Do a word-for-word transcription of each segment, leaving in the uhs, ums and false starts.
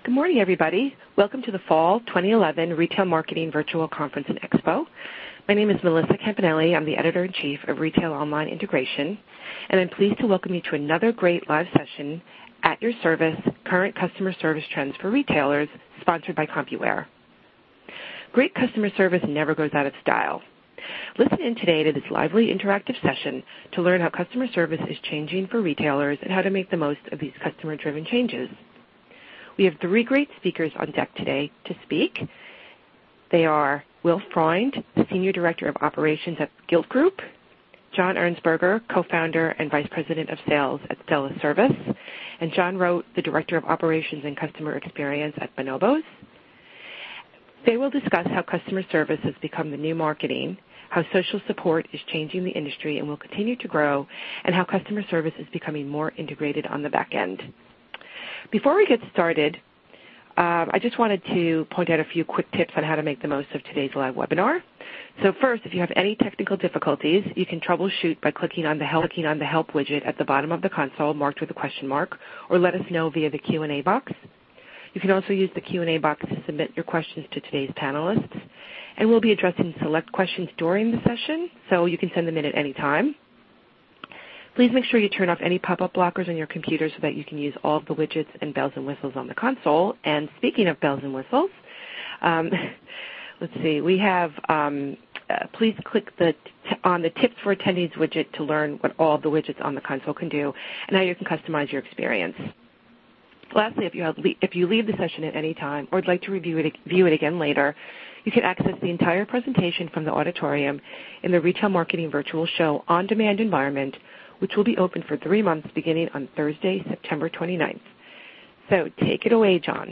Good morning, everybody. Welcome to the Fall twenty eleven Retail Marketing Virtual Conference and Expo. My name is Melissa Campanelli. I'm the Editor-in-Chief of Retail Online Integration, and I'm pleased to welcome you to another great live session, At Your Service, Current Customer Service Trends for Retailers, sponsored by CompuWare. Great customer service never goes out of style. Listen in today to this lively, interactive session to learn how customer service is changing for retailers and how to make the most of these customer-driven changes. We have three great speakers on deck today to speak. They are Will Freund, Senior Director of Operations at Gilt Group, John Ernsberger, Co-founder and Vice President of Sales at Stella Service, and John Rote, the Director of Operations and Customer Experience at Bonobos. They will discuss how customer service has become the new marketing, how social support is changing the industry and will continue to grow, and how customer service is becoming more integrated on the back end. Before we get started, um, I just wanted to point out a few quick tips on how to make the most of today's live webinar. So first, if you have any technical difficulties, you can troubleshoot by clicking on the help, clicking on the help widget at the bottom of the console marked with a question mark, or let us know via the Q and A box. You can also use the Q and A box to submit your questions to today's panelists, and we'll be addressing select questions during the session, so you can send them in at any time. Please make sure you turn off any pop-up blockers on your computer so that you can use all of the widgets and bells and whistles on the console. And speaking of bells and whistles, um, let's see, we have, um, uh, please click the t on the Tips for Attendees widget to learn what all of the widgets on the console can do and how you can customize your experience. Lastly, if you, have le if you leave the session at any time or would like to review it, view it again later, you can access the entire presentation from the auditorium in the Retail Marketing Virtual Show on-demand environment, which will be open for three months beginning on Thursday, September twenty-ninth. So take it away, John.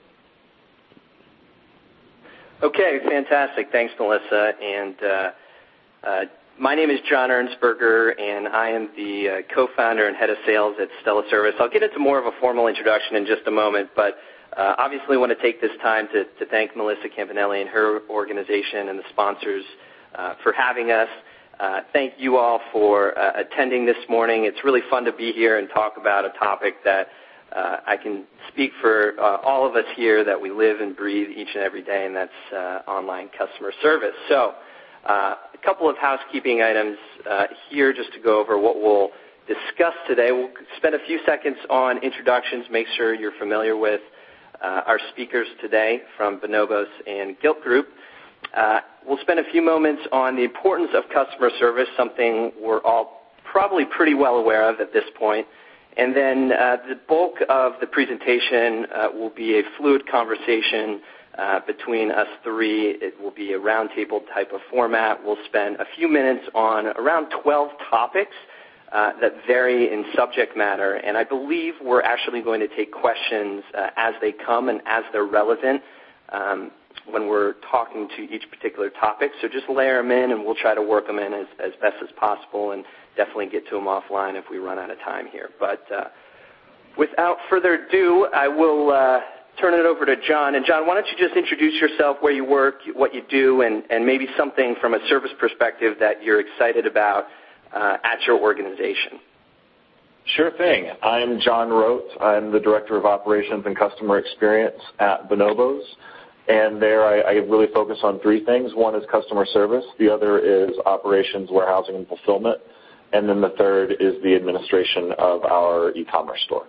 Okay, fantastic. Thanks, Melissa. And uh, uh, my name is John Ernsberger, and I am the uh, co-founder and head of sales at Stella Service. I'll get into more of a formal introduction in just a moment, but uh, obviously want to take this time to, to thank Melissa Campanelli and her organization and the sponsors uh, for having us. Uh, thank you all for uh, attending this morning. It's really fun to be here and talk about a topic that uh, I can speak for uh, all of us here that we live and breathe each and every day, and that's uh, online customer service. So uh, a couple of housekeeping items uh, here just to go over what we'll discuss today. We'll spend a few seconds on introductions, make sure you're familiar with uh, our speakers today from Bonobos and Gilt Group. Uh, we'll spend a few moments on the importance of customer service, something we're all probably pretty well aware of at this point. And then uh, the bulk of the presentation uh, will be a fluid conversation uh, between us three. It will be a roundtable type of format. We'll spend a few minutes on around twelve topics uh, that vary in subject matter. And I believe we're actually going to take questions uh, as they come and as they're relevant. Um, when we're talking to each particular topic. So just layer them in, and we'll try to work them in as, as best as possible and definitely get to them offline if we run out of time here. But uh, without further ado, I will uh, turn it over to John. And John, why don't you just introduce yourself, where you work, what you do, and, and maybe something from a service perspective that you're excited about uh, at your organization. Sure thing. I'm John Rote. I'm the Director of Operations and Customer Experience at Bonobos. And there I, I really focus on three things. One is customer service. The other is operations, warehousing, and fulfillment. And then the third is the administration of our e-commerce store.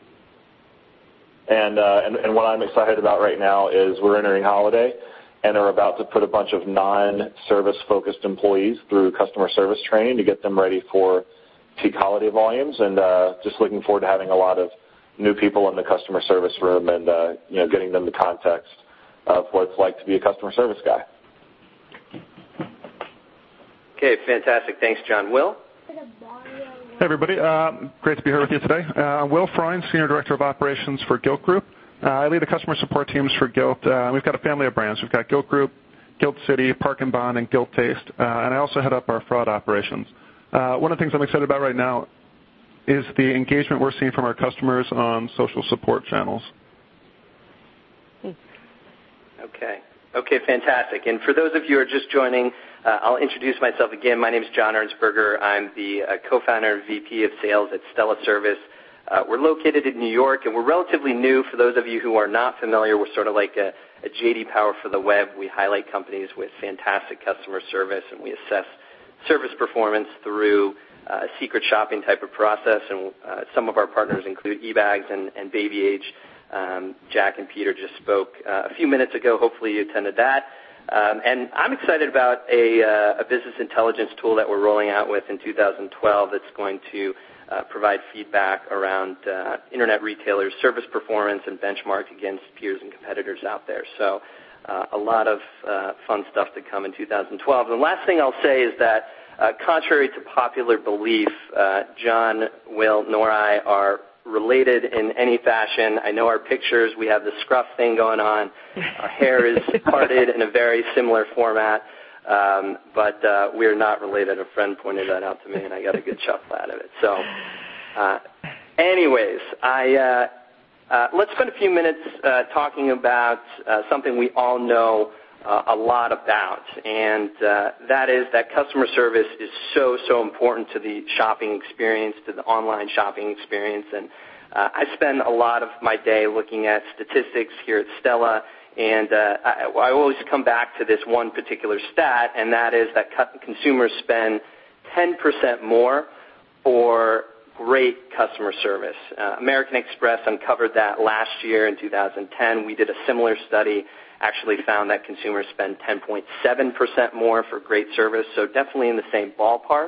And, uh, and, and what I'm excited about right now is we're entering holiday and are about to put a bunch of non-service focused employees through customer service training to get them ready for peak holiday volumes. And uh, just looking forward to having a lot of new people in the customer service room and uh, you know, getting them the context of what it's like to be a customer service guy. Okay, fantastic. Thanks, John. Will? Hey, everybody. Uh, great to be here with you today. Uh, I'm Will Freund, Senior Director of Operations for Gilt Group. Uh, I lead the customer support teams for Gilt. Uh, we've got a family of brands. We've got Gilt Group, Gilt City, Park and Bond, and Gilt Taste. Uh, and I also head up our fraud operations. Uh, one of the things I'm excited about right now is the engagement we're seeing from our customers on social support channels. Okay. Okay, fantastic. And for those of you who are just joining, uh, I'll introduce myself again. My name is John Ernsberger. I'm the uh, co-founder and V P of sales at Stella Service. Uh, we're located in New York, and we're relatively new. For those of you who are not familiar, we're sort of like a, a J D Power for the web. We highlight companies with fantastic customer service, and we assess service performance through uh, a secret shopping type of process. And uh, some of our partners include eBags and, and Baby Age. Um, Jack and Peter just spoke uh, a few minutes ago. Hopefully you attended that. Um, and I'm excited about a, uh, a business intelligence tool that we're rolling out with in two thousand twelve that's going to Uh, provide feedback around uh, internet retailers' service performance and benchmark against peers and competitors out there. So uh, a lot of uh, fun stuff to come in two thousand twelve. And the last thing I'll say is that uh, contrary to popular belief, uh, John, Will, nor I are related in any fashion. I know our pictures. We have the scruff thing going on. Our hair is parted in a very similar format. Um, but uh, we're not related. A friend pointed that out to me, and I got a good chuckle out of it. So uh, anyways, I, uh, uh, let's spend a few minutes uh, talking about uh, something we all know uh, a lot about, and uh, that is that customer service is so, so important to the shopping experience, to the online shopping experience. And uh, I spend a lot of my day looking at statistics here at Stella. And uh, I, I always come back to this one particular stat, and that is that consumers spend ten percent more for great customer service. Uh, American Express uncovered that last year in two thousand ten. We did a similar study, actually found that consumers spend ten point seven percent more for great service, so definitely in the same ballpark.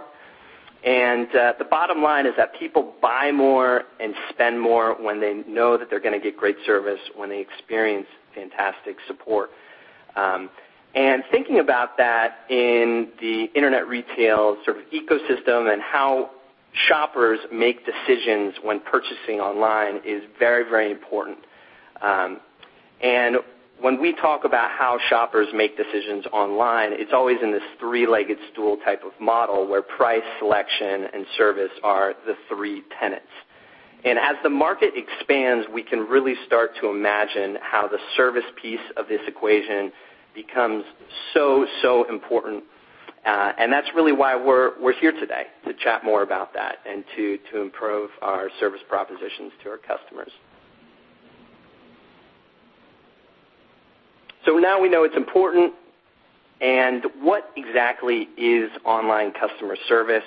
And uh, the bottom line is that people buy more and spend more when they know that they're going to get great service, when they experience fantastic support. Um, and thinking about that in the internet retail sort of ecosystem and how shoppers make decisions when purchasing online is very, very important. Um, and when we talk about how shoppers make decisions online, it's always in this three-legged stool type of model where price, selection, and service are the three tenets. And as the market expands, we can really start to imagine how the service piece of this equation becomes so, so important. Uh, and that's really why we're, we're here today, to chat more about that and to, to improve our service propositions to our customers. So now we know it's important. And what exactly is online customer service?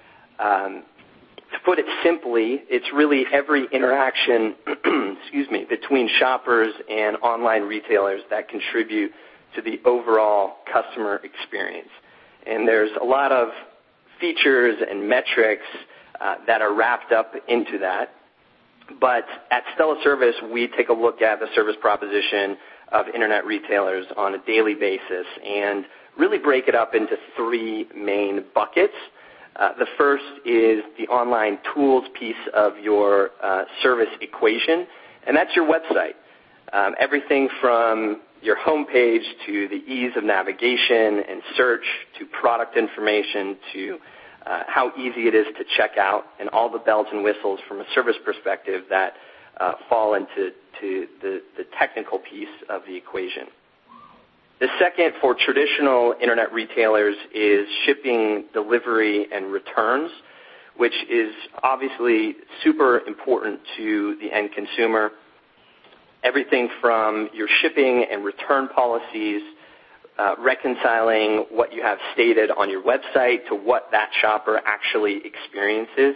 Um, To put it simply, it's really every interaction, excuse me, between shoppers and online retailers that contribute to the overall customer experience. And there's a lot of features and metrics uh, that are wrapped up into that. But at Stella Service, we take a look at the service proposition of internet retailers on a daily basis and really break it up into three main buckets. Uh, the first is the online tools piece of your uh, service equation, and that's your website. Um, everything from your homepage to the ease of navigation and search to product information to uh, how easy it is to check out and all the bells and whistles from a service perspective that uh, fall into to the, the technical piece of the equation. The second, for traditional internet retailers, is shipping, delivery, and returns, which is obviously super important to the end consumer. Everything from your shipping and return policies, uh, reconciling what you have stated on your website to what that shopper actually experiences,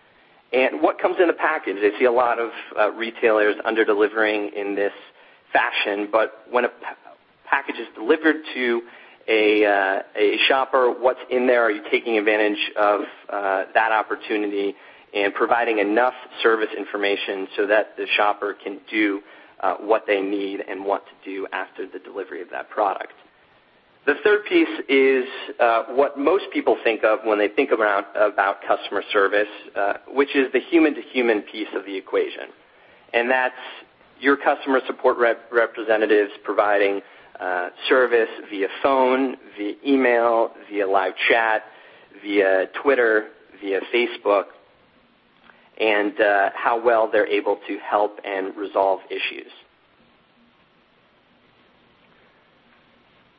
and what comes in the package. I see a lot of uh, retailers under-delivering in this fashion, but when a package is delivered to a, uh, a shopper, what's in there? Are you taking advantage of uh, that opportunity and providing enough service information so that the shopper can do uh, what they need and want to do after the delivery of that product? The third piece is uh, what most people think of when they think about, about customer service, uh, which is the human-to-human piece of the equation. And that's your customer support rep- representatives providing Uh, service via phone, via email, via live chat, via Twitter, via Facebook, and uh, how well they're able to help and resolve issues. So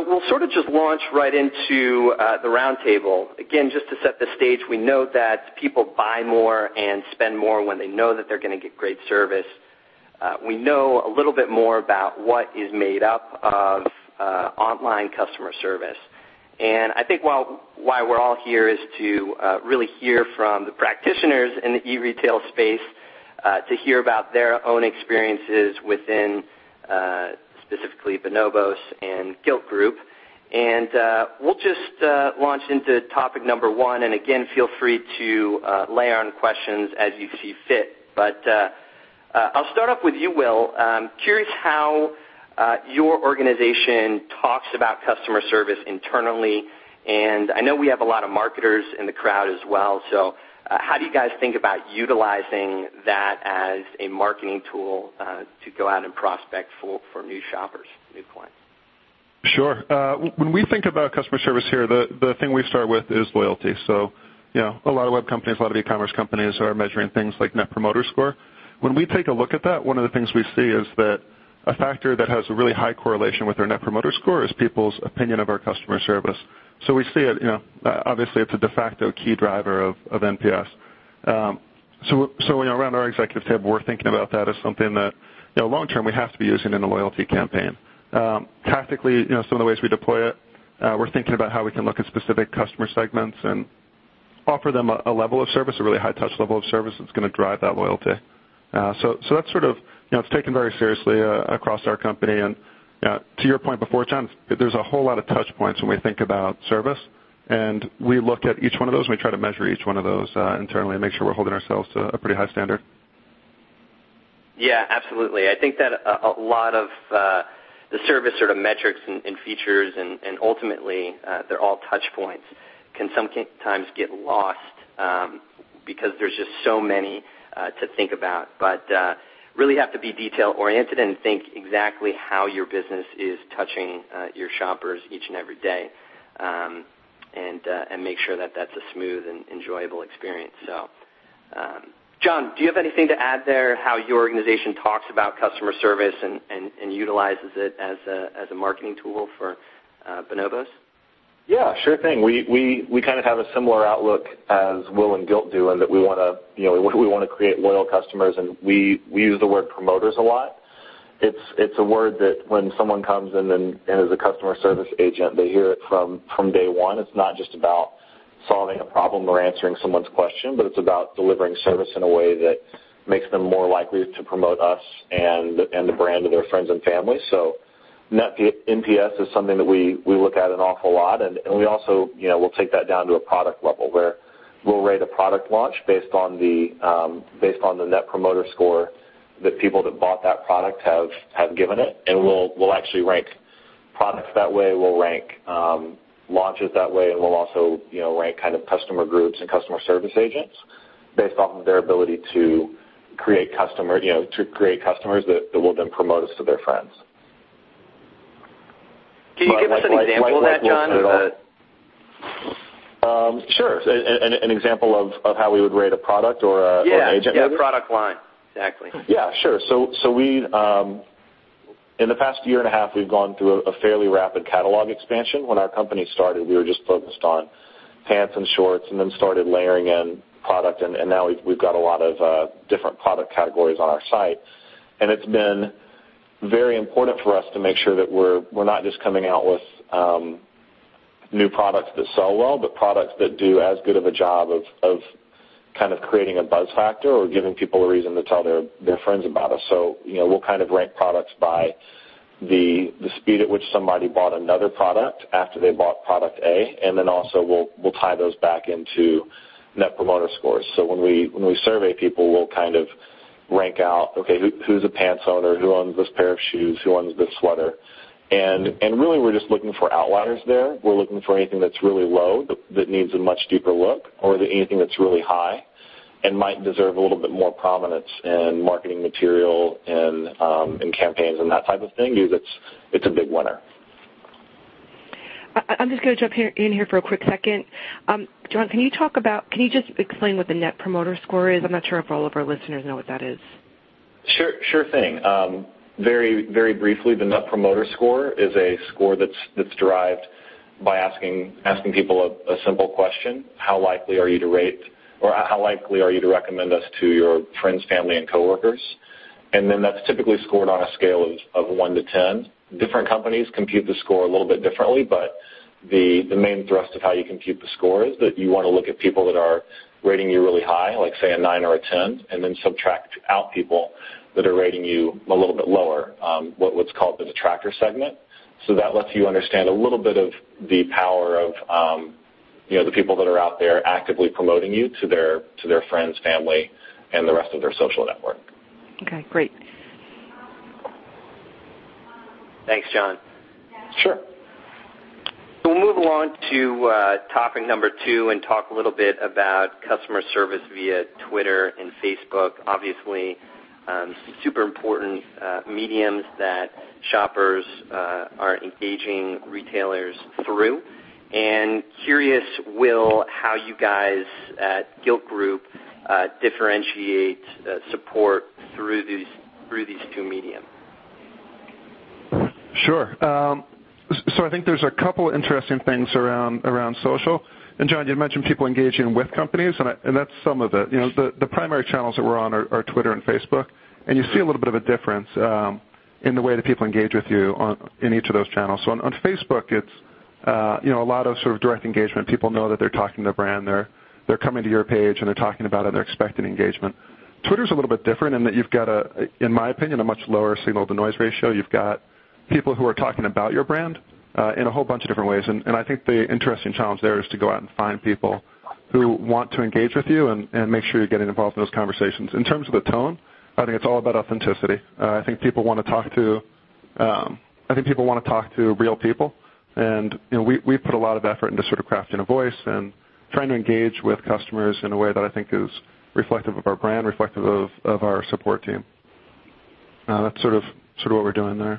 So we'll sort of just launch right into uh, the roundtable. Again, just to set the stage, we know that people buy more and spend more when they know that they're going to get great service. Uh, we know a little bit more about what is made up of uh, online customer service. And I think while, why we're all here is to uh, really hear from the practitioners in the e-retail space, uh, to hear about their own experiences within uh, specifically Bonobos and Gilt Group. And uh, we'll just uh, launch into topic number one. And again, feel free to uh, layer on questions as you see fit. But uh, uh, I'll start off with you, Will. Um, curious how uh, your organization talks about customer service internally. And I know we have a lot of marketers in the crowd as well. So uh, how do you guys think about utilizing that as a marketing tool uh, to go out and prospect for, for new shoppers, new clients? Sure. Uh, when we think about customer service here, the, the thing we start with is loyalty. So, you know, a lot of web companies, a lot of e-commerce companies are measuring things like Net Promoter Score. When we take a look at that, one of the things we see is that a factor that has a really high correlation with our Net Promoter Score is people's opinion of our customer service. So we see it, you know, obviously it's a de facto key driver of, of N P S. Um, so, so you know, around our executive table, we're thinking about that as something that, you know, long term we have to be using in a loyalty campaign. Um, tactically, you know, some of the ways we deploy it, uh, we're thinking about how we can look at specific customer segments and offer them a, a level of service, a really high-touch level of service that's going to drive that loyalty. Uh, so, so that's sort of, you know, it's taken very seriously uh, across our company. And uh, to your point before, John, there's a whole lot of touch points when we think about service. And we look at each one of those, and we try to measure each one of those uh, internally and make sure we're holding ourselves to a pretty high standard. Yeah, absolutely. I think that a, a lot of uh, the service sort of metrics and, and features and, and ultimately uh, they're all touch points can sometimes get lost um, because there's just so many uh, to think about. But uh, really have to be detail-oriented and think exactly how your business is touching uh, your shoppers each and every day. Um, and uh, and make sure that that's a smooth and enjoyable experience. So, um, John, do you have anything to add there, how your organization talks about customer service and, and, and utilizes it as a, as a marketing tool for uh, Bonobos? Yeah, sure thing. We, we, we kind of have a similar outlook as Will and Gilt do in that we want to, you know, we, we want to create loyal customers, and we, we use the word promoters a lot. It's it's a word that when someone comes in and, and is a customer service agent, they hear it from, from day one. It's not just about solving a problem or answering someone's question, but it's about delivering service in a way that makes them more likely to promote us and and the brand to their friends and family. So Net N P S is something that we, we look at an awful lot, and, and we also, you know, we'll take that down to a product level where we'll rate a product launch based on the um, based on the Net Promoter Score that people that bought that product have, have given it, and we'll we'll actually rank products that way. We'll rank um, launches that way, and we'll also, you know, rank kind of customer groups and customer service agents based off of their ability to create customer, you know, to create customers that, that will then promote us to their friends. Can you but give like, us an like, example like, of that, John? Um, sure. An, an, an example of, of how we would rate a product or, a, yeah, or an agent. Yeah, maybe? product line. Exactly. Yeah, sure. So, so we, um, in the past year and a half, we've gone through a, a fairly rapid catalog expansion. When our company started, we were just focused on pants and shorts, and then started layering in product, and, and now we've, we've got a lot of uh, different product categories on our site. And it's been very important for us to make sure that we're we're not just coming out with um, new products that sell well, but products that do as good of a job of, of kind of creating a buzz factor or giving people a reason to tell their, their friends about us. So, you know, we'll kind of rank products by the the speed at which somebody bought another product after they bought product A, and then also we'll we'll tie those back into Net Promoter Scores. So when we when we survey people, we'll kind of rank out, okay, who, who's a pants owner, who owns this pair of shoes, who owns this sweater. And and really we're just looking for outliers there. We're looking for anything that's really low that, that needs a much deeper look, or the, anything that's really high and might deserve a little bit more prominence in marketing material and um, in campaigns and that type of thing, because it's, it's a big winner. I'm just going to jump here, in here for a quick second. Um, John, can you talk about, can you just explain what the Net Promoter Score is? I'm not sure if all of our listeners know what that is. Sure, sure thing. Um, very, very briefly, the Net Promoter Score is a score that's that's derived by asking asking people a, a simple question: how likely are you to rate, or how likely are you to recommend us to your friends, family, and coworkers? And then that's typically scored on a scale of, of one to ten. Different companies compute the score a little bit differently, but the the main thrust of how you compute the score is that you want to look at people that are rating you really high, like say a nine or a ten, and then subtract out people that are rating you a little bit lower, um, what, what's called the detractor segment. So that lets you understand a little bit of the power of, um, you know, the people that are out there actively promoting you to their to their friends, family, and the rest of their social network. Okay, great. Thanks, John. Sure. So we'll move along to uh, topic number two and talk a little bit about customer service via Twitter and Facebook. Obviously, um, super important uh, mediums that shoppers uh, are engaging retailers through. And curious, Will, how you guys at Gilt Group uh, differentiate uh, support through these through these two mediums. Sure. Um, so I think there's a couple interesting things around around social. And John, you mentioned people engaging with companies, and, I, and that's some of it. You know, the, the primary channels that we're on are, are Twitter and Facebook, and you see a little bit of a difference um, in the way that people engage with you on, in each of those channels. So on, on Facebook, it's uh, you know a lot of sort of direct engagement. People know that they're talking to the brand, they're they're coming to your page, and they're talking about it, and they're expecting engagement. Twitter's a little bit different in that you've got a, in my opinion, a much lower signal-to-noise ratio. You've got people who are talking about your brand uh, in a whole bunch of different ways. And, and I think the interesting challenge there is to go out and find people who want to engage with you and, and make sure you're getting involved in those conversations. In terms of the tone, I think it's all about authenticity. Uh, I think people want to talk to um, I think people want to talk to real people. And you know, we, we put a lot of effort into sort of crafting a voice and trying to engage with customers in a way that I think is reflective of our brand, reflective of, of our support team. Uh, that's sort of sort of what we're doing there.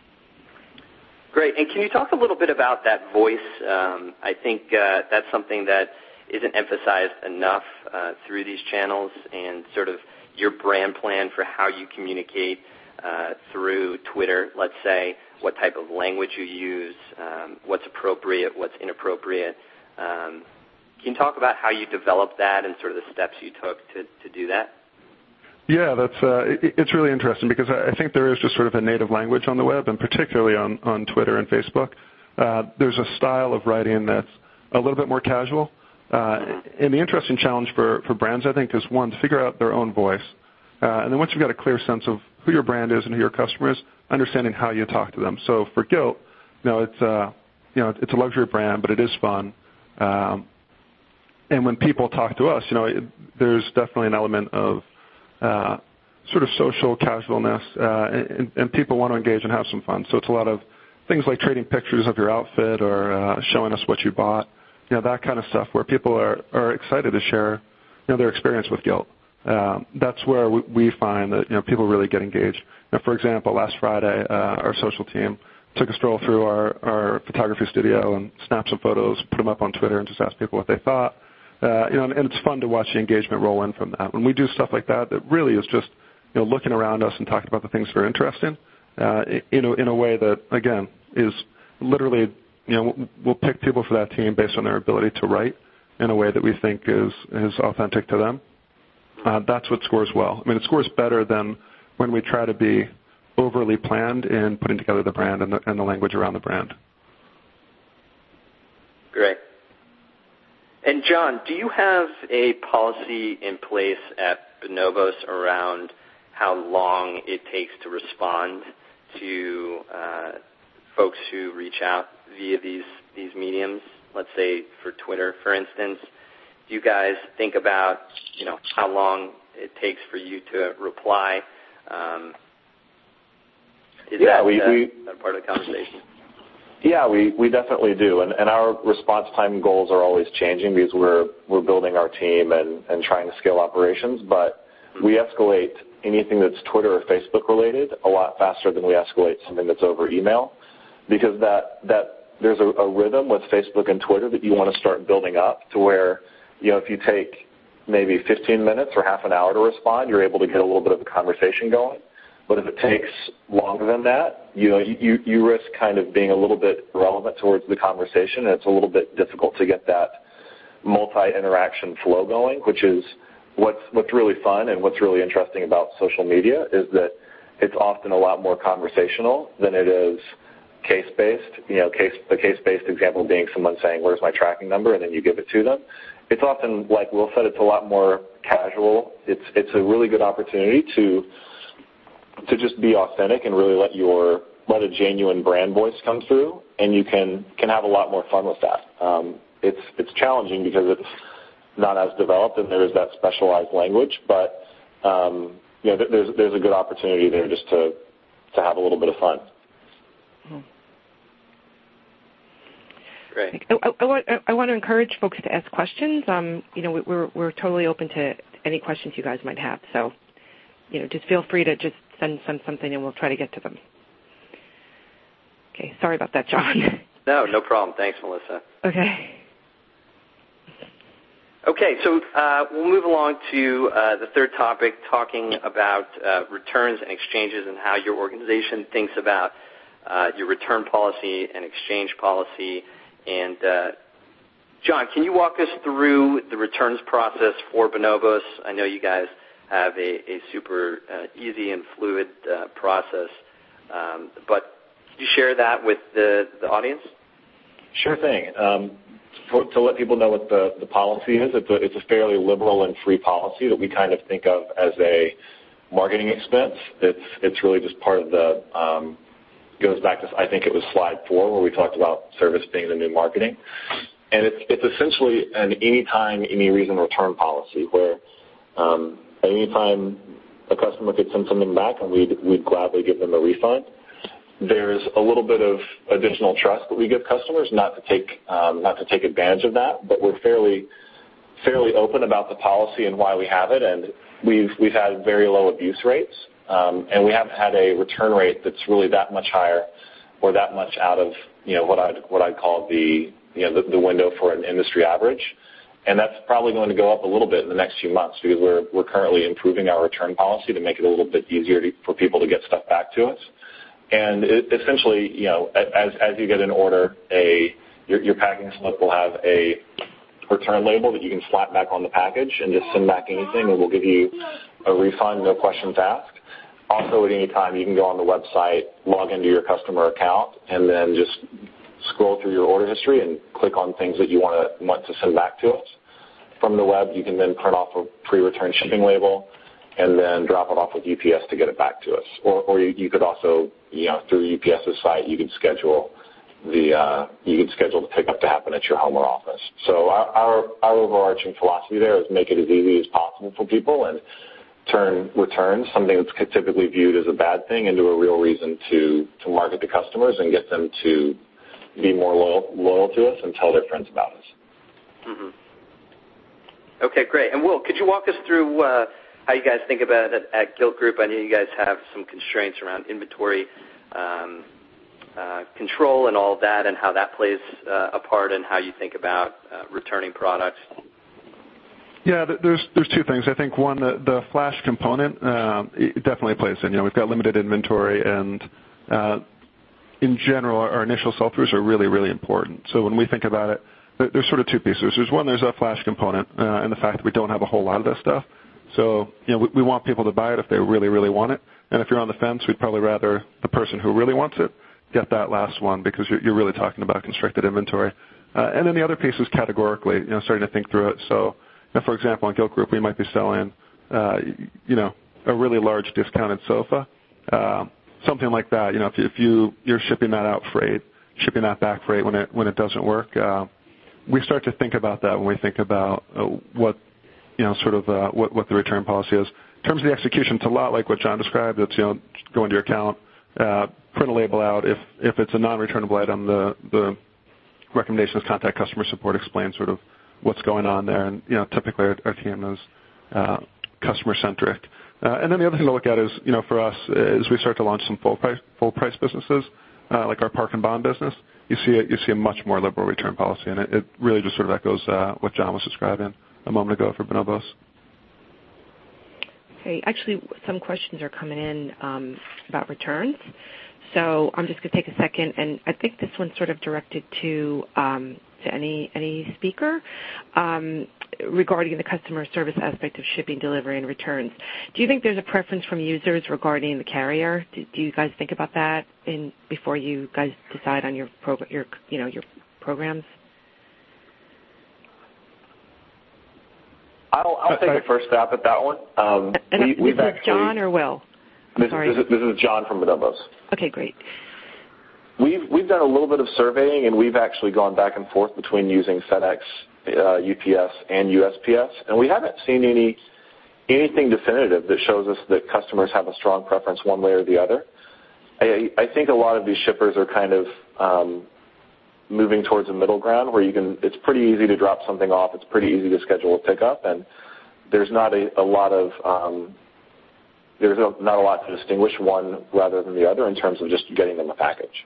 Great. And can you talk a little bit about that voice? Um, I think uh, that's something that isn't emphasized enough uh, through these channels, and sort of your brand plan for how you communicate uh, through Twitter, let's say, what type of language you use, um, what's appropriate, what's inappropriate. Um, can you talk about how you developed that and sort of the steps you took to, to do that? Yeah, that's uh, it, it's really interesting because I, I think there is just sort of a native language on the web, and particularly on, on Twitter and Facebook. Uh, there's a style of writing that's a little bit more casual. Uh, and the interesting challenge for, for brands, I think, is, one, to figure out their own voice. Uh, and then once you've got a clear sense of who your brand is and who your customer is, understanding how you talk to them. So for Gilt, you know, it's, uh, you know, it's a luxury brand, but it is fun. Um, and when people talk to us, you know, it, there's definitely an element of uh, sort of social casualness, uh, and, and people want to engage and have some fun. So it's a lot of things like trading pictures of your outfit or uh, showing us what you bought. You know, that kind of stuff where people are, are excited to share, you know, their experience with Gilt. Um, that's where we, we find that, you know, people really get engaged. Now, for example, last Friday, uh, our social team took a stroll through our, our photography studio and snapped some photos, put them up on Twitter, and just asked people what they thought. Uh, you know, and, and it's fun to watch the engagement roll in from that. When we do stuff like that, that really is just, you know, looking around us and talking about the things that are interesting, uh, in, a, in a way that, again, is literally, you know, we'll pick people for that team based on their ability to write in a way that we think is, is authentic to them. Uh, that's what scores well. I mean, it scores better than when we try to be overly planned in putting together the brand and the, and the language around the brand. Great. And John, do you have a policy in place at Bonobos around how long it takes to respond to uh, folks who reach out via these, these mediums? Let's say for Twitter, for instance. Do you guys think about, you know, how long it takes for you to reply? Um, is yeah, that, we, uh, we that part of the conversation? Yeah, we, we definitely do, and, and our response time goals are always changing because we're we're building our team and, and trying to scale operations. But we escalate anything that's Twitter or Facebook related a lot faster than we escalate something that's over email, because that that there's a, a rhythm with Facebook and Twitter that you want to start building up to where, you know, if you take maybe fifteen minutes or half an hour to respond, you're able to get a little bit of a conversation going. But if it takes longer than that, you know, you, you risk kind of being a little bit irrelevant towards the conversation, and it's a little bit difficult to get that multi-interaction flow going, which is what's, what's really fun and what's really interesting about social media is that it's often a lot more conversational than it is case-based. You know, case, the case-based example being someone saying, where's my tracking number, and then you give it to them. It's often, like Will said, it's a lot more casual. It's, it's a really good opportunity to to just be authentic and really let your let a genuine brand voice come through, and you can, can have a lot more fun with that. Um, it's it's challenging because it's not as developed and there is that specialized language, but um, you know, there's there's a good opportunity there just to to have a little bit of fun. Great. I, I, want, I want to encourage folks to ask questions. Um, you know, we're we're totally open to any questions you guys might have. So, you know, just feel free to just send, send something and we'll try to get to them. Okay, sorry about that, John. No, no problem. Thanks, Melissa. Okay. Okay, so uh, we'll move along to uh, the third topic, talking about uh, returns and exchanges and how your organization thinks about uh, your return policy and exchange policy. And uh, John, can you walk us through the returns process for Bonobos? I know you guys have a, a super uh, easy and fluid uh, process, um, but could you share that with the, the audience? Sure thing. Um, for, to let people know what the, the policy is, it's a, it's a fairly liberal and free policy that we kind of think of as a marketing expense. It's, it's really just part of the, um, goes back to, I think it was slide four where we talked about service being the new marketing. And it's, it's essentially an anytime, any reason return policy where um, anytime a customer could send something back and we'd, we'd gladly give them a refund. There's a little bit of additional trust that we give customers, not to take um, not to take advantage of that, but we're fairly fairly open about the policy and why we have it, and we've we've had very low abuse rates, um, and we haven't had a return rate that's really that much higher or that much out of you know what I'd what I'd call the you know the, the window for an industry average. And that's probably going to go up a little bit in the next few months because we're we're currently improving our return policy to make it a little bit easier to, for people to get stuff back to us. And it, essentially, you know, as as you get an order, a your, your packing slip will have a return label that you can slap back on the package and just send back anything, and we'll give you a refund, no questions asked. Also, at any time, you can go on the website, log into your customer account, and then just scroll through your order history and click on things that you want to want to send back to us. From the web, you can then print off a pre-return shipping label and then drop it off with U P S to get it back to us. Or, or you, you could also, you know, through UPS's site, you could schedule the uh, you could schedule the pickup to happen at your home or office. So our, our our overarching philosophy there is make it as easy as possible for people and turn returns, something that's typically viewed as a bad thing, into a real reason to to market to customers and get them to be more loyal, loyal to us and tell their friends about us. Mm-hmm. Okay, great. And Will, could you walk us through uh, how you guys think about it at Gilt Group? I know you guys have some constraints around inventory um, uh, control and all of that, and how that plays uh, a part in how you think about uh, returning products. Yeah, there's there's two things. I think one, the, the flash component, uh, it definitely plays in. You know, we've got limited inventory, and uh, in general, our initial sell-throughs are really, really important. So when we think about it, there's sort of two pieces. There's one, there's a flash component, uh, and the fact that we don't have a whole lot of this stuff. So, you know, we, we want people to buy it if they really, really want it. And if you're on the fence, we'd probably rather the person who really wants it get that last one because you're, you're really talking about constricted inventory. Uh, and then the other piece is categorically, you know, starting to think through it. So, you know, for example, in Gilt Group, we might be selling, uh, you know, a really large discounted sofa. Uh, something like that. You know, if, you, if you, you're shipping that out freight, shipping that back freight when it, when it doesn't work, uh, we start to think about that when we think about uh, what, you know, sort of uh, what, what the return policy is. In terms of the execution, it's a lot like what John described. It's, you know, go into your account, uh, print a label out. If if it's a non-returnable item, the, the recommendation is contact customer support, explain sort of what's going on there. And, you know, typically our, our team is uh, customer-centric. Uh, and then the other thing to look at is, you know, for us, as we start to launch some full-price full price businesses, uh, like our Park and Bond business, you see a, you see a much more liberal return policy, and it, it really just sort of echoes uh, what John was describing a moment ago for Bonobos. Okay. Actually, some questions are coming in um, about returns. So I'm just going to take a second, and I think this one's sort of directed to um, to any any speaker um, regarding the customer service aspect of shipping, delivery, and returns. Do you think there's a preference from users regarding the carrier? Do, do you guys think about that in before you guys decide on your prog- your you know your programs? I'll, I'll take a first stab at that one. Um, and we, this we've is actually, John or Will? This, Sorry. This, is, this is John from Bonobo's. Okay, great. We've we've done a little bit of surveying, and we've actually gone back and forth between using FedEx, uh, U P S, and U S P S, and we haven't seen any anything definitive that shows us that customers have a strong preference one way or the other. I, I think a lot of these shippers are kind of um, moving towards a middle ground where you can. It's pretty easy to drop something off. It's pretty easy to schedule a pickup, and there's not a, a lot of um, there's a, not a lot to distinguish one rather than the other in terms of just getting them a package.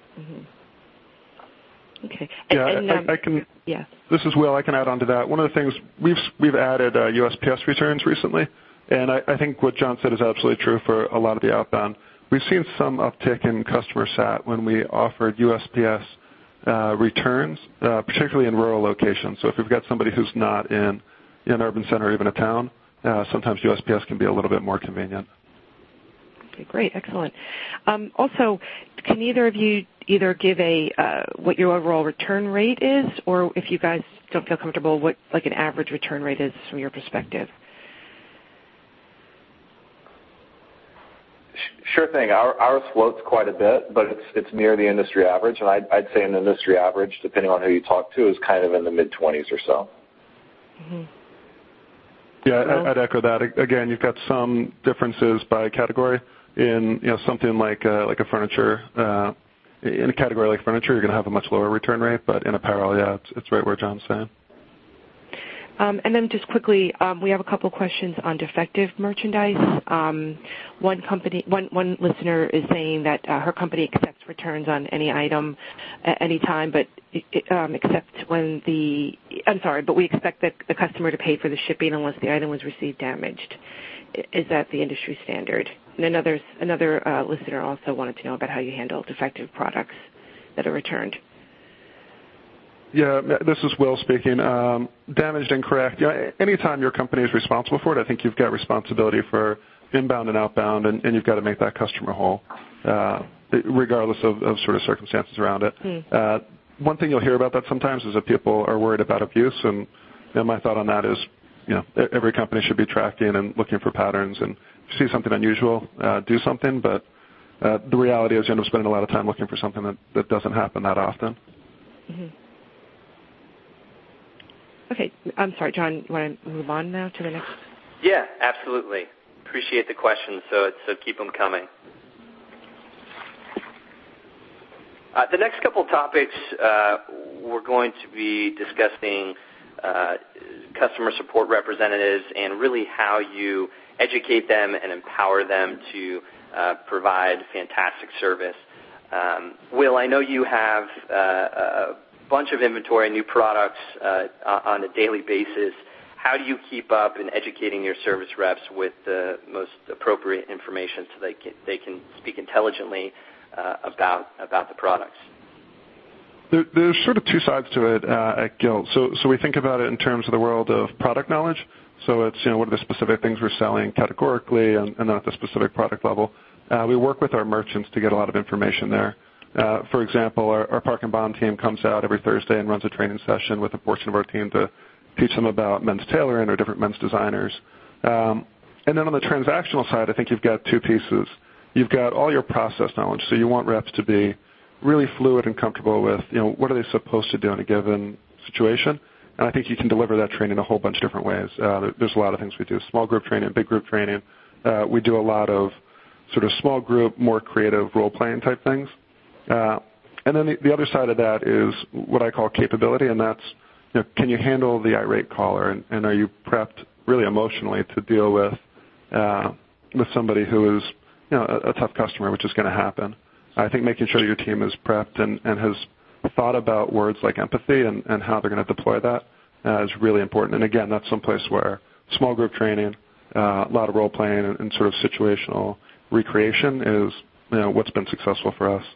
Mm-hmm. Okay. And, yeah, and, um, I, I can. Yeah. This is Will. I can add on to that. One of the things we've we've added uh, U S P S returns recently, and I, I think what John said is absolutely true for a lot of the outbound. We've seen some uptick in customer sat when we offered U S P S uh, returns, uh, particularly in rural locations. So if we've got somebody who's not in an urban center or even a town, uh, sometimes U S P S can be a little bit more convenient. Okay, great, excellent. Um, also, can either of you either give a uh, what your overall return rate is, or if you guys don't feel comfortable, what like an average return rate is from your perspective? Sure thing. Our, ours floats quite a bit, but it's it's near the industry average, and I'd, I'd say an industry average, depending on who you talk to, is kind of in the mid twenties or so. Mm-hmm. Yeah, well, I'd echo that. Again, you've got some differences by category. In you know something like uh, like a furniture, uh, in a category like furniture, you're going to have a much lower return rate. But in apparel, yeah, it's, it's right where John's saying. Um, and then just quickly, um, we have a couple questions on defective merchandise. Um, one company, one one listener is saying that uh, her company accepts returns on any item at any time, but um, except when the I'm sorry, but we expect the, the customer to pay for the shipping unless the item was received damaged. Is that the industry standard? And another another uh, listener also wanted to know about how you handle defective products that are returned. Yeah, this is Will speaking. Um, damaged, incorrect. Yeah, anytime your company is responsible for it, I think you've got responsibility for inbound and outbound, and, and you've got to make that customer whole, uh, regardless of, of sort of circumstances around it. Hmm. Uh, one thing you'll hear about that sometimes is that people are worried about abuse, and you know, my thought on that is, you know, every company should be tracking and looking for patterns, and if you see something unusual, uh, do something, but uh, the reality is you end up spending a lot of time looking for something that, that doesn't happen that often. Mm-hmm. Okay, I'm sorry, John, you want to move on now to the next? Yeah, absolutely. Appreciate the questions, so, so keep them coming. Uh, the next couple topics uh, we're going to be discussing uh, customer support representatives and really how you educate them and empower them to uh, provide fantastic service. Um, Will, I know you have uh, a bunch of inventory, new products uh, on a daily basis. How do you keep up in educating your service reps with the most appropriate information so they can, they can speak intelligently uh, about about the products? There, there's sort of two sides to it uh, at Gilt. So, so we think about it in terms of the world of product knowledge. So it's, you know, what are the specific things we're selling categorically, and, and then at the specific product level. Uh, we work with our merchants to get a lot of information there. Uh, for example, our, our Park and Bond team comes out every Thursday and runs a training session with a portion of our team to teach them about men's tailoring or different men's designers. Um, and then on the transactional side, I think you've got two pieces. You've got all your process knowledge. So you want reps to be really fluid and comfortable with, you know, what are they supposed to do in a given situation. And I think you can deliver that training a whole bunch of different ways. Uh, there's a lot of things we do, small group training, big group training. Uh, we do a lot of sort of small group, more creative role-playing type things. Uh, and then the, the other side of that is what I call capability, and that's, you know, can you handle the irate caller, and, and are you prepped really emotionally to deal with uh, with somebody who is, you know, a, a tough customer, which is going to happen. I think making sure that your team is prepped and, and has thought about words like empathy and, and how they're going to deploy that uh, is really important. And again, that's someplace where small group training, uh, a lot of role playing and, and sort of situational recreation is you know, what's been successful for us.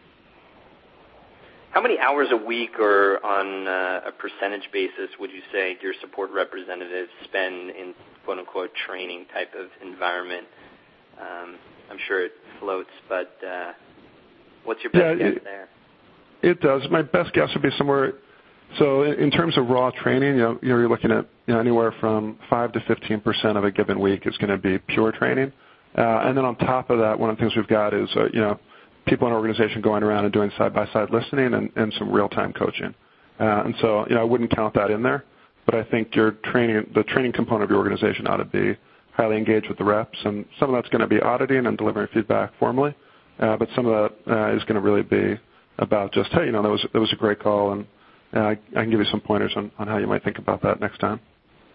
How many hours a week or on uh, a percentage basis would you say your support representatives spend in quote-unquote training type of environment? Um, I'm sure it floats, but uh, what's your best yeah, guess it, there? It does. My best guess would be somewhere, so in, in terms of raw training, you know, you're looking at you know, anywhere from five to fifteen percent of a given week is going to be pure training. Uh, and then on top of that, one of the things we've got is, uh, you know, people in our organization going around and doing side-by-side listening and, and some real-time coaching. Uh, and so, you know, I wouldn't count that in there, but I think your training, the training component of your organization ought to be highly engaged with the reps, and some of that's going to be auditing and delivering feedback formally, uh, but some of that uh, is going to really be about just, hey, you know, that was that was a great call, and uh, I, I can give you some pointers on, on how you might think about that next time.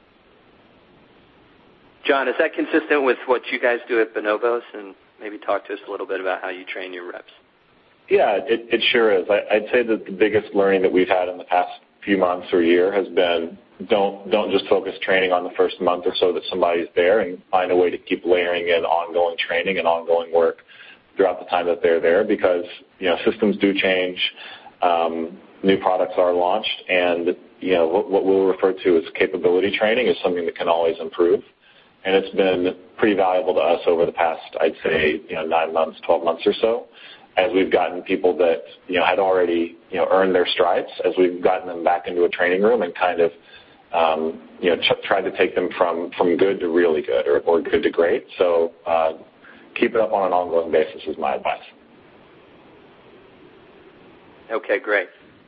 John, is that consistent with what you guys do at Bonobos? And maybe talk to us a little bit about how you train your reps. Yeah, it, it sure is. I, I'd say that the biggest learning that we've had in the past few months or year has been don't don't just focus training on the first month or so that somebody's there, and find a way to keep layering in ongoing training and ongoing work throughout the time that they're there, because you know systems do change, um, new products are launched, and you know what, what we'll refer to as capability training is something that can always improve. And it's been pretty valuable to us over the past, I'd say, you know, nine months, twelve months or so, as we've gotten people that, you know, had already, you know, earned their stripes, as we've gotten them back into a training room and kind of, um, you know, ch- tried to take them from, from good to really good or, or good to great. So uh, keep it up on an ongoing basis is my advice. Okay, great.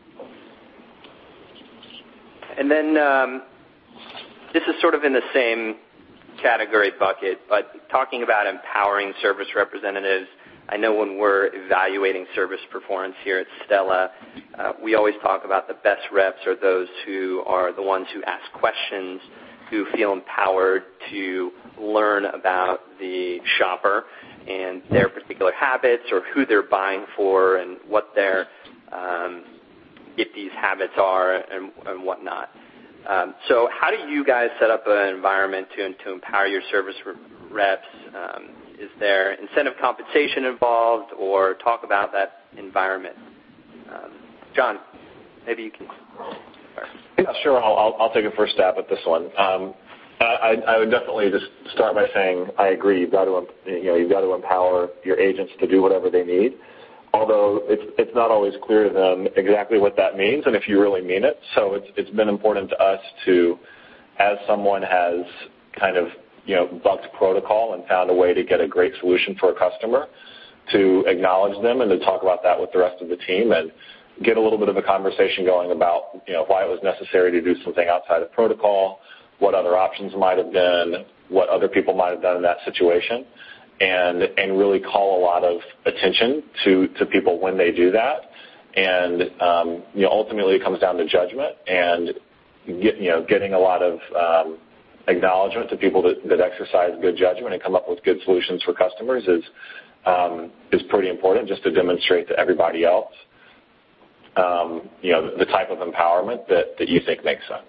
And then um, this is sort of in the same category bucket, but talking about empowering service representatives, I know when we're evaluating service performance here at Stella, uh, we always talk about the best reps are those who are the ones who ask questions, who feel empowered to learn about the shopper and their particular habits or who they're buying for and what their um, if these habits are and, and whatnot. Um, so how do you guys set up an environment to, to empower your service reps? Um, is there incentive compensation involved, or talk about that environment? Um, John, maybe you can start. Yeah, sure. I'll, I'll, I'll take a first stab at this one. Um, I, I would definitely just start by saying I agree. You've got to, you know, you've got to empower your agents to do whatever they need. Although it's it's not always clear to them exactly what that means and if you really mean it. So it's it's been important to us to, as someone has kind of, you know, bucked protocol and found a way to get a great solution for a customer, to acknowledge them and to talk about that with the rest of the team and get a little bit of a conversation going about, you know, why it was necessary to do something outside of protocol, what other options might have been, what other people might have done in that situation. And and really call a lot of attention to, to people when they do that, and um, you know ultimately it comes down to judgment and get, you know getting a lot of um, acknowledgement to people that, that exercise good judgment and come up with good solutions for customers is um, is pretty important, just to demonstrate to everybody else um, you know the type of empowerment that, that you think makes sense.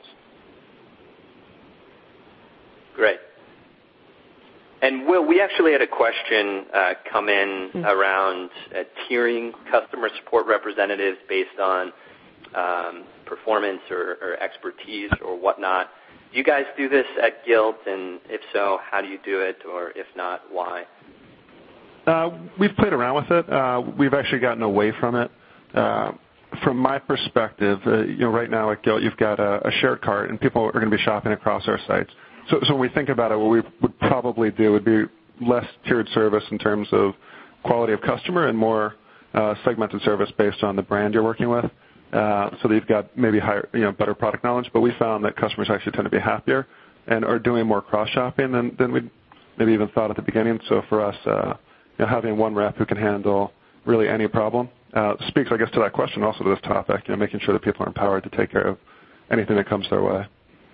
Great. And Will, we actually had a question uh, come in mm-hmm. around uh, tiering customer support representatives based on um, performance or, or expertise or whatnot. Do you guys do this at Gilt, and if so, how do you do it, or if not, why? Uh, we've played around with it. Uh, we've actually gotten away from it. Uh, from my perspective, uh, you know, right now at Gilt, you've got a, a shared cart, and people are going to be shopping across our sites. So, so when we think about it, what we would probably do would be less tiered service in terms of quality of customer and more uh, segmented service based on the brand you're working with. Uh, so that you've got maybe higher, you know, better product knowledge. But we found that customers actually tend to be happier and are doing more cross shopping than than we maybe even thought at the beginning. So for us, uh, you know, having one rep who can handle really any problem uh, speaks, I guess, to that question, also to this topic. You know, making sure that people are empowered to take care of anything that comes their way.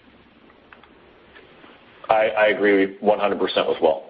I, I agree one hundred percent with Will.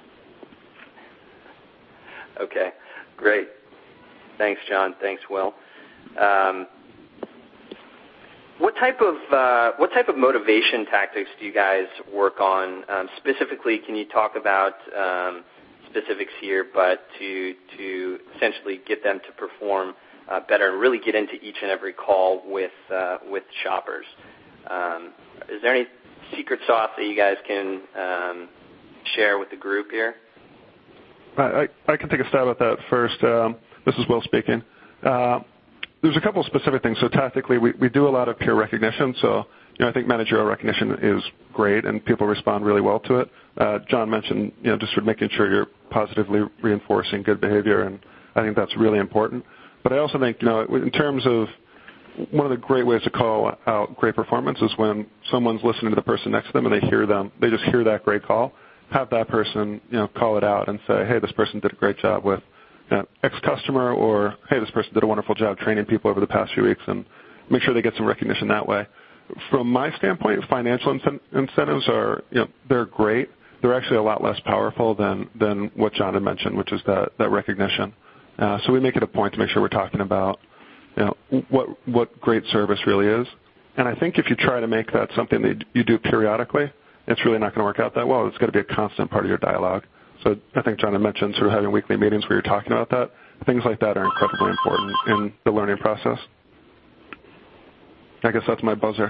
Okay, great. Thanks, John. Thanks, Will. Um, what type of uh, what type of motivation tactics do you guys work on? Um, specifically, can you talk about um, specifics here, but to to essentially get them to perform uh, better and really get into each and every call with uh, with shoppers? Um, is there any secret sauce that you guys can um, share with the group here? I, I, I can take a stab at that first. Um, this is Will speaking. Uh, there's a couple of specific things. So tactically, we, we do a lot of peer recognition. So you know, I think managerial recognition is great, and people respond really well to it. Uh, John mentioned, you know, just sort of making sure you're positively reinforcing good behavior, and I think that's really important. But I also think, you know, in terms of one of the great ways to call out great performance is when someone's listening to the person next to them and they hear them, they just hear that great call. Have that person, you know, call it out and say, hey, this person did a great job with you know, X customer, or hey, this person did a wonderful job training people over the past few weeks, and make sure they get some recognition that way. From my standpoint, financial incent- incentives are, you know, they're great. They're actually a lot less powerful than, than what John had mentioned, which is that, that recognition. Uh, so we make it a point to make sure we're talking about, you know, what what great service really is. And I think if you try to make that something that you do periodically, it's really not going to work out that well. It's got to be a constant part of your dialogue. So I think John had mentioned sort of having weekly meetings where you're talking about that. Things like that are incredibly important in the learning process. I guess that's my buzzer.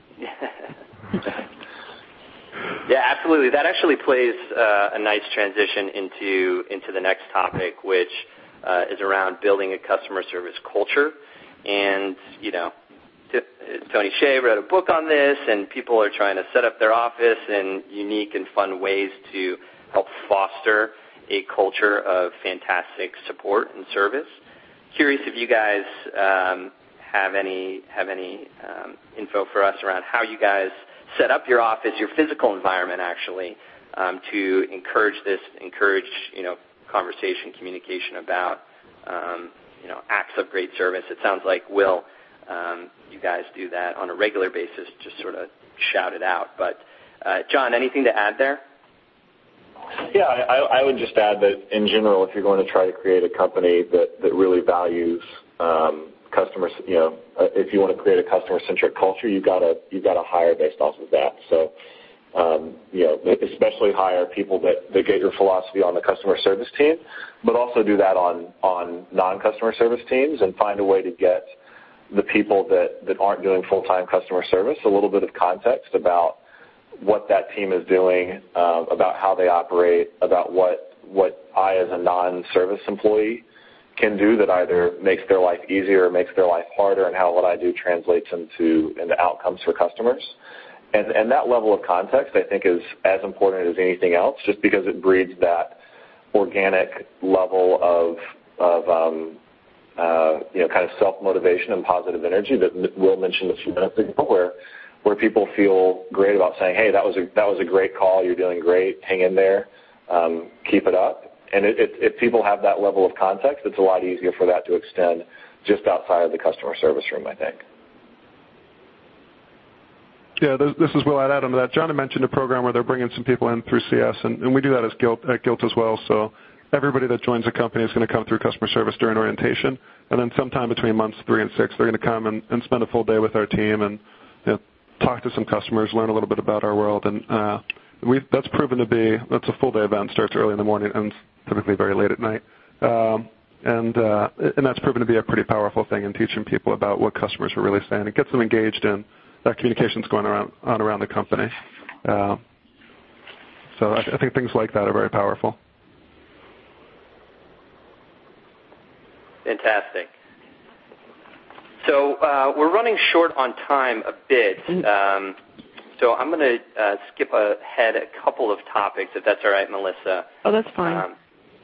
Yeah, absolutely. That actually plays uh, a nice transition into into the next topic, which uh, is around building a customer service culture. And, you know, t- Tony Hsieh wrote a book on this, and people are trying to set up their office in unique and fun ways to help foster a culture of fantastic support and service. Curious if you guys um, have any have any um, info for us around how you guys set up your office, your physical environment, actually, um, to encourage this, encourage you know conversation, communication about um, you know acts of great service. It sounds like, Will, um, you guys do that on a regular basis, just sort of shout it out. But uh, John, anything to add there? Yeah, I, I would just add that in general, if you're going to try to create a company that, that really values um, customers, you know, if you want to create a customer-centric culture, you've got to you've got to hire based off of that. So, um, you know, especially hire people that, that get your philosophy on the customer service team, but also do that on on non-customer service teams, and find a way to get the people that, that aren't doing full-time customer service a little bit of context about what that team is doing, uh, about how they operate, about what what I as a non-service employee can do that either makes their life easier or makes their life harder, and how what I do translates into into outcomes for customers. And and that level of context, I think, is as important as anything else, just because it breeds that organic level of of um, uh, you know kind of self-motivation and positive energy that Will mentioned a few minutes ago, where where people feel great about saying, hey, that was a that was a great call, you're doing great, hang in there, um, keep it up. And it, it, if people have that level of context, it's a lot easier for that to extend just outside of the customer service room, I think. Yeah, this, this is Will. I'd add on to that. John had mentioned a program where they're bringing some people in through C S, and, and we do that as Gilt, at Gilt as well. So everybody that joins the company is going to come through customer service during orientation, and then sometime between months three and six, they're going to come and, and spend a full day with our team and you know, talk to some customers, learn a little bit about our world, and uh, we've, that's proven to be, that's a full day event, starts early in the morning and typically very late at night. Um, and uh, and that's proven to be a pretty powerful thing in teaching people about what customers are really saying. It gets them engaged in that communication's going around, on around the company. Uh, so I, I think things like that are very powerful. Fantastic. So uh, we're running short on time a bit, um, so I'm going to uh, skip ahead a couple of topics, if that's all right, Melissa. Oh, that's fine. Um,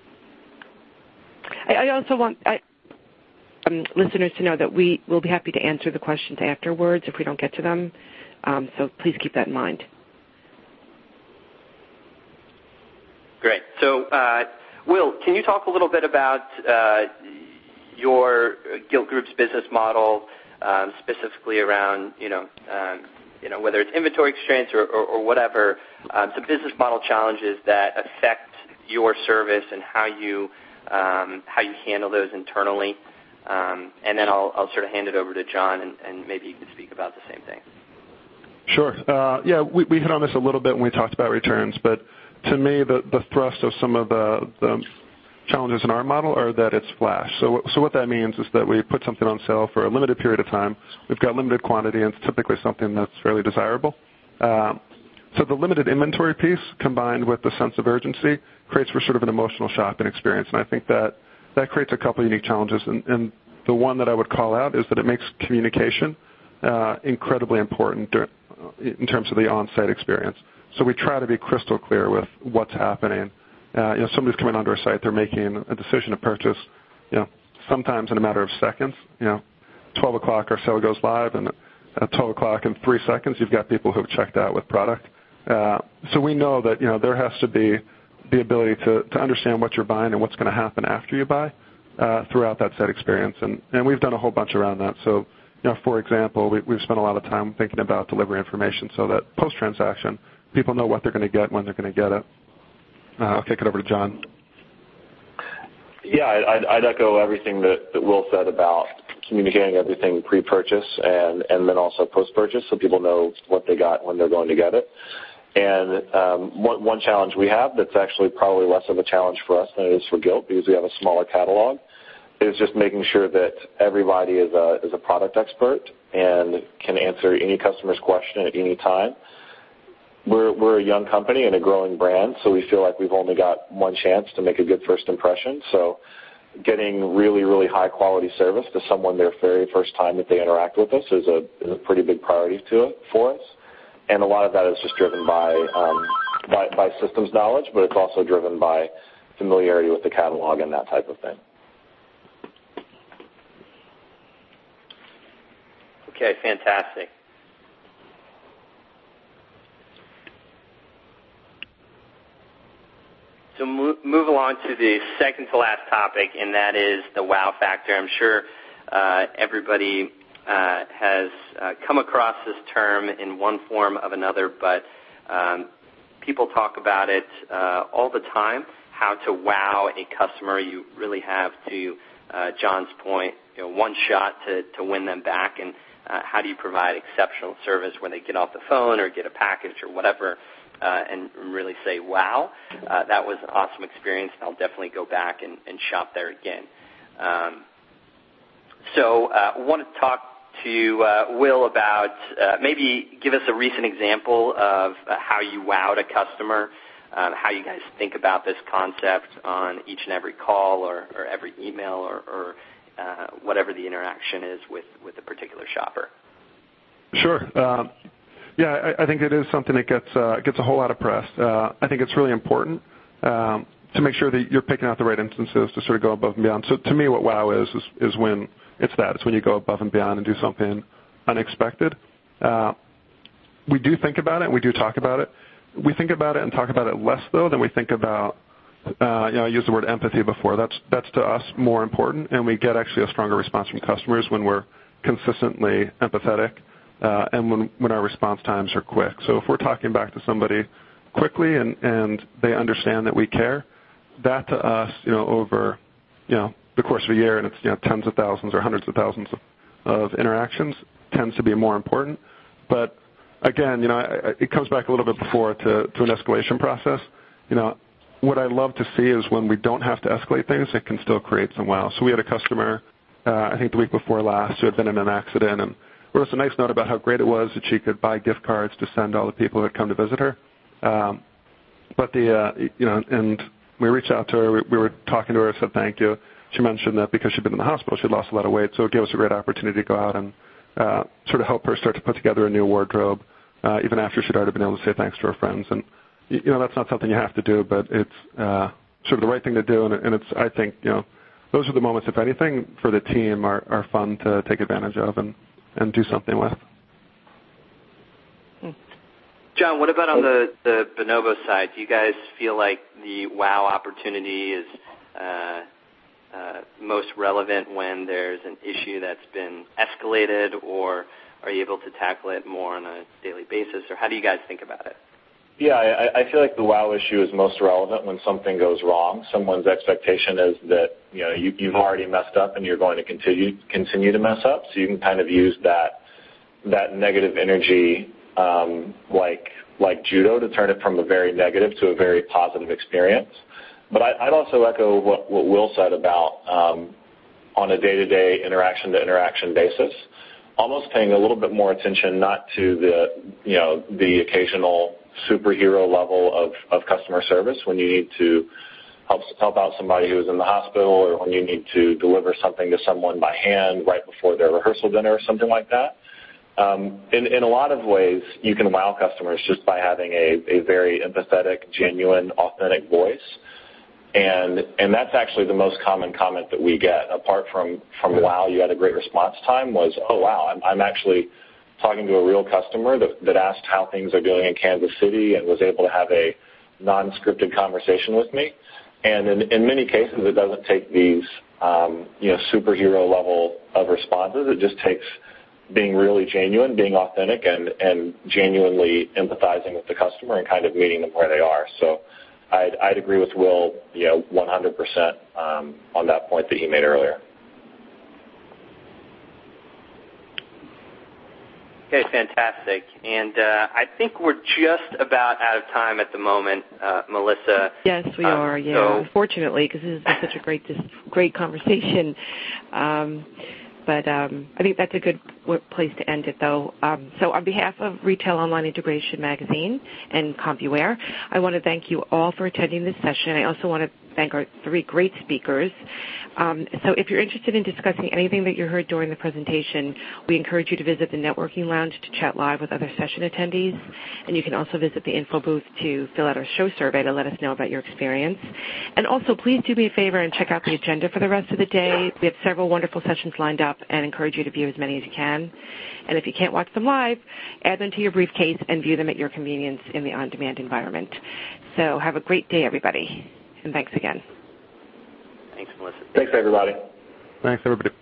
I, I also want I, um, listeners to know that we will be happy to answer the questions afterwards if we don't get to them, um, so please keep that in mind. Great. So, uh, Will, can you talk a little bit about uh, your Gilt Group's business model, um, specifically around, you know, um, you know, whether it's inventory constraints or, or, or whatever, um, some business model challenges that affect your service and how you um, how you handle those internally, Um, and then I'll, I'll sort of hand it over to John, and, and maybe you can speak about the same thing. Sure. Uh, yeah, we, we hit on this a little bit when we talked about returns, but to me, the, the thrust of some of the, the challenges in our model are that it's flash. So, so what that means is that we put something on sale for a limited period of time. We've got limited quantity, and it's typically something that's fairly desirable. Um, so the limited inventory piece combined with the sense of urgency creates for sort of an emotional shopping experience, and I think that that creates a couple unique challenges. And, and the one that I would call out is that it makes communication uh, incredibly important in terms of the on-site experience. So we try to be crystal clear with what's happening. Uh, you know, somebody's coming onto our site, they're making a decision to purchase, you know, sometimes in a matter of seconds. You know, twelve o'clock our sale goes live, and at twelve o'clock in three seconds you've got people who've checked out with product. Uh, so we know that, you know, there has to be the ability to, to understand what you're buying and what's going to happen after you buy uh, throughout that site experience. And, and we've done a whole bunch around that. So, you know, for example, we, we've spent a lot of time thinking about delivery information so that post-transaction people know what they're going to get, when they're going to get it. Uh, I'll kick it over to John. Yeah, I'd, I'd echo everything that, that Will said about communicating everything pre-purchase and, and then also post-purchase so people know what they got when they're going to get it. And um, one, one challenge we have that's actually probably less of a challenge for us than it is for Gilt because we have a smaller catalog is just making sure that everybody is a, is a product expert and can answer any customer's question at any time. We're, we're a young company and a growing brand, so we feel like we've only got one chance to make a good first impression. So getting really, really high-quality service to someone their very first time that they interact with us is a, is a pretty big priority to it for us. And a lot of that is just driven by, um, by, by systems knowledge, but it's also driven by familiarity with the catalog and that type of thing. Okay, fantastic. So move, move along to the second to last topic, and that is the wow factor. I'm sure uh, everybody uh, has uh, come across this term in one form of another, but um, people talk about it uh, all the time, how to wow a customer. You really have to, uh, John's point, you know, one shot to, to win them back, and uh, how do you provide exceptional service when they get off the phone or get a package or whatever. Uh, and really say, wow, uh, that was an awesome experience, and I'll definitely go back and, and shop there again. Um, so I uh, want to talk to uh, Will about uh, maybe give us a recent example of uh, how you wowed a customer, um, how you guys think about this concept on each and every call or, or every email or, or uh, whatever the interaction is with, with a particular shopper. Sure. Um, Yeah, I, I think it is something that gets uh, gets a whole lot of press. Uh, I think it's really important um, to make sure that you're picking out the right instances to sort of go above and beyond. So to me, what wow is is, is when it's that. It's when you go above and beyond and do something unexpected. Uh, we do think about it and we do talk about it. We think about it and talk about it less, though, than we think about, uh, you know, I used the word empathy before. That's, that's to us more important, and we get actually a stronger response from customers when we're consistently empathetic. Uh, and when, when our response times are quick. So if we're talking back to somebody quickly and, and they understand that we care, that to us, you know, over, you know, the course of a year, and it's, you know, tens of thousands or hundreds of thousands of, of interactions, tends to be more important. But again, you know, I, I, it comes back a little bit before to, to an escalation process. You know, what I love to see is when we don't have to escalate things, it can still create some wow. So we had a customer, uh, I think the week before last, who had been in an accident and wrote us a nice note about how great it was that she could buy gift cards to send all the people who had come to visit her. Um, but the, uh, you know, and we reached out to her. We, we were talking to her, said thank you. She mentioned that because she'd been in the hospital, she'd lost a lot of weight, so it gave us a great opportunity to go out and uh, sort of help her start to put together a new wardrobe, uh, even after she'd already been able to say thanks to her friends. And, you know, that's not something you have to do, but it's uh, sort of the right thing to do, and, and it's, I think, you know, those are the moments, if anything, for the team are, are fun to take advantage of and, and do something with. John, what about on the, the Bonobo side? Do you guys feel like the wow opportunity is uh, uh, most relevant when there's an issue that's been escalated, or are you able to tackle it more on a daily basis, or how do you guys think about it? Yeah, I, I feel like the wow issue is most relevant when something goes wrong. Someone's expectation is that you know you, you've already messed up and you're going to continue continue to mess up. So you can kind of use that that negative energy um, like like judo to turn it from a very negative to a very positive experience. But I, I'd also echo what, what Will said about um, on a day-to-day interaction-to-interaction basis, almost paying a little bit more attention not to the you know the occasional superhero level of, of customer service when you need to help help out somebody who's in the hospital, or when you need to deliver something to someone by hand right before their rehearsal dinner or something like that. Um, in, in a lot of ways, you can wow customers just by having a, a very empathetic, genuine, authentic voice. And and that's actually the most common comment that we get, apart from, from wow, you had a great response time, was, oh, wow, I'm, I'm actually talking to a real customer that, that asked how things are doing in Kansas City and was able to have a non-scripted conversation with me. And in, in many cases, it doesn't take these um, you know superhero level of responses. It just takes being really genuine, being authentic, and, and genuinely empathizing with the customer and kind of meeting them where they are. So I'd, I'd agree with Will, you know, one hundred percent um, on that point that he made earlier. Okay, fantastic. And uh, I think we're just about out of time at the moment, uh, Melissa. Yes, we um, are, yeah, so, unfortunately, because this is such a great great conversation. Um, but um, I think that's a good place to end it, though. Um, so on behalf of Retail Online Integration Magazine and CompuWare, I want to thank you all for attending this session. I also want to thank our three great speakers. Um, so if you're interested in discussing anything that you heard during the presentation, we encourage you to visit the networking lounge to chat live with other session attendees. And you can also visit the info booth to fill out our show survey to let us know about your experience. And also, please do me a favor and check out the agenda for the rest of the day. We have several wonderful sessions lined up and encourage you to view as many as you can. And if you can't watch them live, add them to your briefcase and view them at your convenience in the on-demand environment. So have a great day, everybody. And thanks again. Thanks, Melissa. Thanks, everybody. Thanks, everybody.